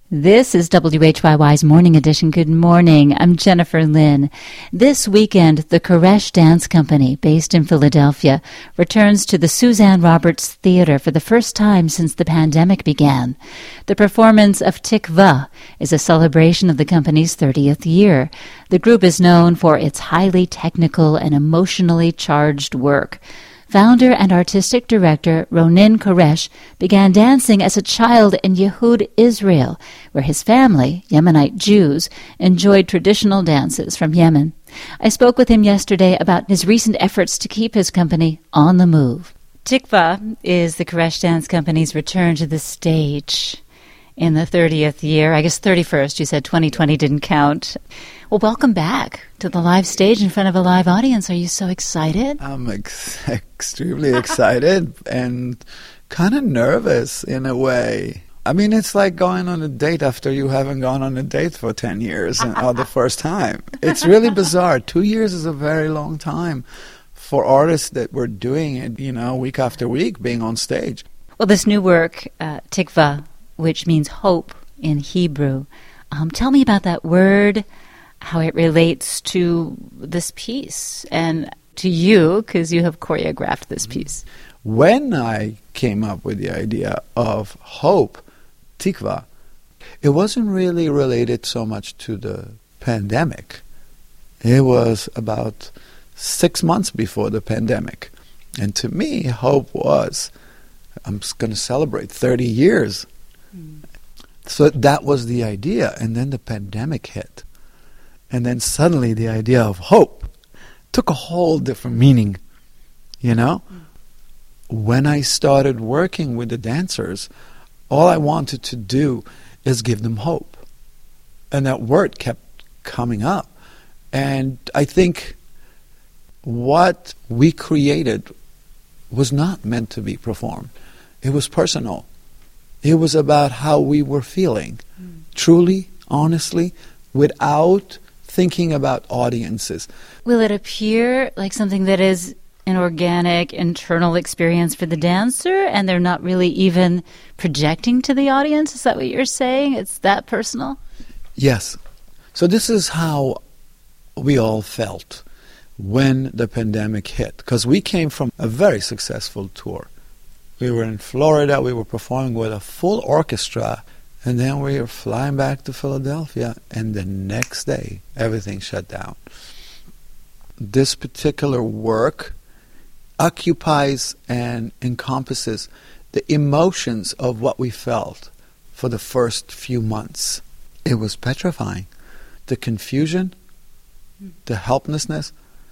This is WHYY's Morning Edition. Good morning. I'm Jennifer Lynn. This weekend, the Koresh Dance Company, based in Philadelphia, returns to the Suzanne Roberts Theater for the first time since the pandemic began. The performance of Tikva is a celebration of the company's 30th year. The group is known for its highly technical and emotionally charged work. Founder and artistic director Ronen Koresh began dancing as a child in Yehud, Israel, where his family, Yemenite Jews, enjoyed traditional dances from Yemen. I spoke with him yesterday about his recent efforts to keep his company on the move. Tikva is the Koresh Dance Company's return to the stage in the 30th year. I guess 31st. You said 2020 didn't count. Well, welcome back to the live stage in front of a live audience. Are you so excited? I'm extremely excited and kind of nervous in a way. I mean, it's like going on a date after you haven't gone on a date for 10 years or the first time. It's really bizarre. 2 years is a very long time for artists that were doing it, week after week, being on stage. Well, this new work, Tikva, which means hope in Hebrew. Tell me about that word, how it relates to this piece and to you, because you have choreographed this piece. When I came up with the idea of hope, Tikva, it wasn't really related so much to the pandemic. It was about 6 months before the pandemic. And to me, hope was, I'm going to celebrate 30 years. So that was the idea, and then the pandemic hit. And then suddenly the idea of hope took a whole different meaning, When I started working with the dancers, all I wanted to do is give them hope. And that word kept coming up. And I think what we created was not meant to be performed. It was personal. It was about how we were feeling, truly, honestly, without thinking about audiences. Will it appear like something that is an organic, internal experience for the dancer, and they're not really even projecting to the audience? Is that what you're saying? It's that personal? Yes. So this is how we all felt when the pandemic hit, because we came from a very successful tour. We were in Florida, we were performing with a full orchestra, and then we were flying back to Philadelphia, and the next day, everything shut down. This particular work occupies and encompasses the emotions of what we felt for the first few months. It was petrifying. The confusion, the helplessness,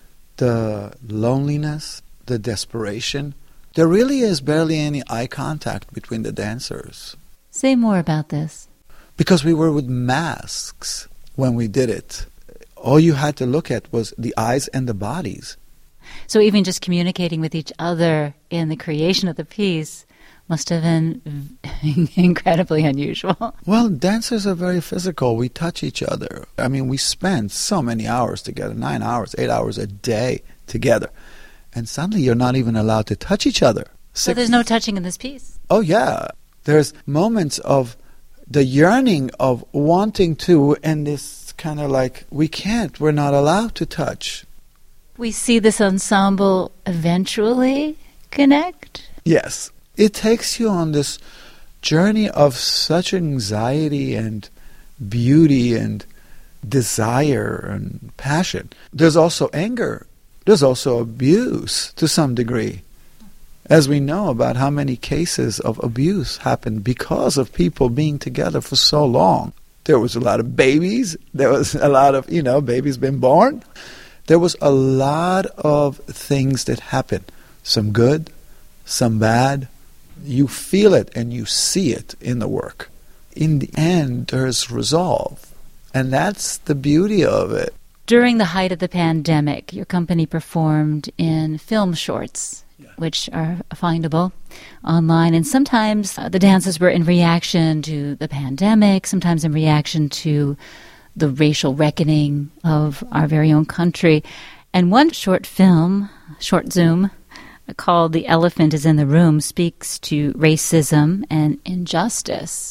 the loneliness, the desperation. There really is barely any eye contact between the dancers. Say more about this. Because we were with masks when we did it. All you had to look at was the eyes and the bodies. So even just communicating with each other in the creation of the piece must have been incredibly unusual. Well, dancers are very physical. We touch each other. I mean, we spend so many hours together, 9 hours, 8 hours a day together. And suddenly you're not even allowed to touch each other. So there's no touching in this piece? Oh, yeah. There's moments of the yearning of wanting to, and this kind of like, we can't, we're not allowed to touch. We see this ensemble eventually connect? Yes. It takes you on this journey of such anxiety and beauty and desire and passion. There's also anger. There's also abuse to some degree. As we know about how many cases of abuse happened because of people being together for so long. There was a lot of babies. There was a lot of, babies being born. There was a lot of things that happened. Some good, some bad. You feel it and you see it in the work. In the end, there's resolve. And that's the beauty of it. During the height of the pandemic, your company performed in film shorts, which are findable online. And sometimes the dances were in reaction to the pandemic, sometimes in reaction to the racial reckoning of our very own country. And one short film, short Zoom, called The Elephant is in the Room, speaks to racism and injustice.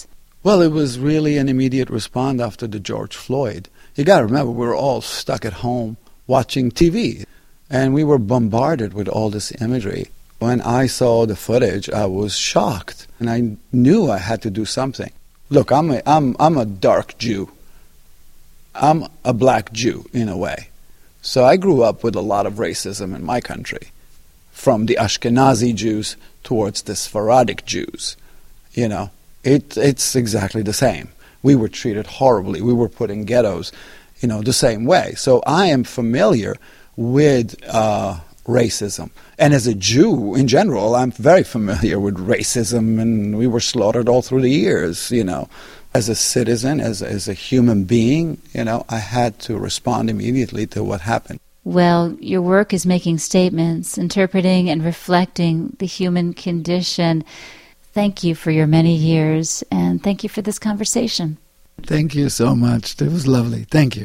Well, it was really an immediate response after the George Floyd. You got to remember, we were all stuck at home watching TV, and we were bombarded with all this imagery. When I saw the footage, I was shocked, and I knew I had to do something. Look, I'm a dark Jew. I'm a black Jew, in a way. So I grew up with a lot of racism in my country, from the Ashkenazi Jews towards the Sephardic Jews. You know, it's exactly the same. We were treated horribly. We were put in ghettos, you know, the same way. So I am familiar with racism. And as a Jew, in general, I'm very familiar with racism, and we were slaughtered all through the years, you know. As a citizen, as a human being, you know, I had to respond immediately to what happened. Well, your work is making statements, interpreting and reflecting the human condition. Thank you for your many years, and thank you for this conversation. Thank you so much. It was lovely. Thank you.